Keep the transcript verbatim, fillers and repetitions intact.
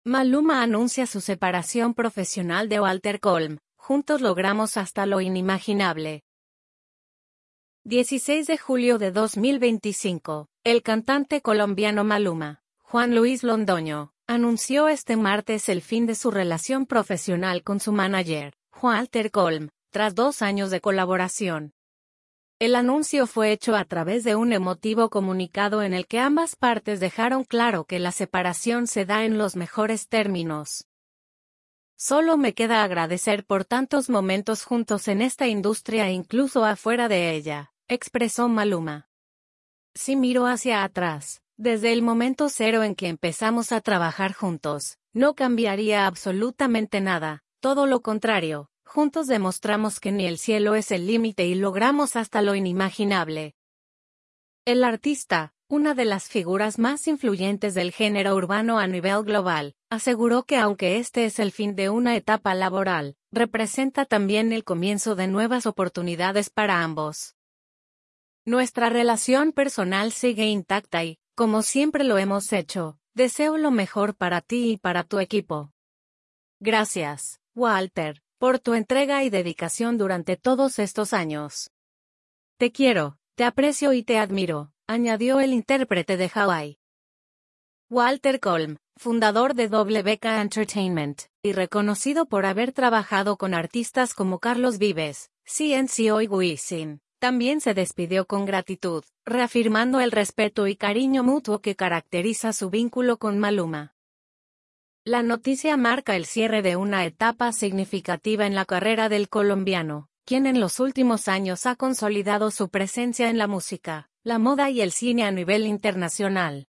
Maluma anuncia su separación profesional de Walter Colm. Juntos logramos hasta lo inimaginable. dieciséis de julio de dos mil veinticinco, el cantante colombiano Maluma, Juan Luis Londoño, anunció este martes el fin de su relación profesional con su manager, Walter Colm, tras dos años de colaboración. El anuncio fue hecho a través de un emotivo comunicado en el que ambas partes dejaron claro que la separación se da en los mejores términos. Solo me queda agradecer por tantos momentos juntos en esta industria e incluso afuera de ella, expresó Maluma. Si miro hacia atrás, desde el momento cero en que empezamos a trabajar juntos, no cambiaría absolutamente nada, todo lo contrario. Juntos demostramos que ni el cielo es el límite y logramos hasta lo inimaginable. El artista, una de las figuras más influyentes del género urbano a nivel global, aseguró que aunque este es el fin de una etapa laboral, representa también el comienzo de nuevas oportunidades para ambos. Nuestra relación personal sigue intacta y, como siempre lo hemos hecho, deseo lo mejor para ti y para tu equipo. Gracias, Walter, por tu entrega y dedicación durante todos estos años. Te quiero, te aprecio y te admiro, añadió el intérprete de Hawaii. Walter Colm, fundador de W K Entertainment, y reconocido por haber trabajado con artistas como Carlos Vives, C N C O y Wisin, también se despidió con gratitud, reafirmando el respeto y cariño mutuo que caracteriza su vínculo con Maluma. La noticia marca el cierre de una etapa significativa en la carrera del colombiano, quien en los últimos años ha consolidado su presencia en la música, la moda y el cine a nivel internacional.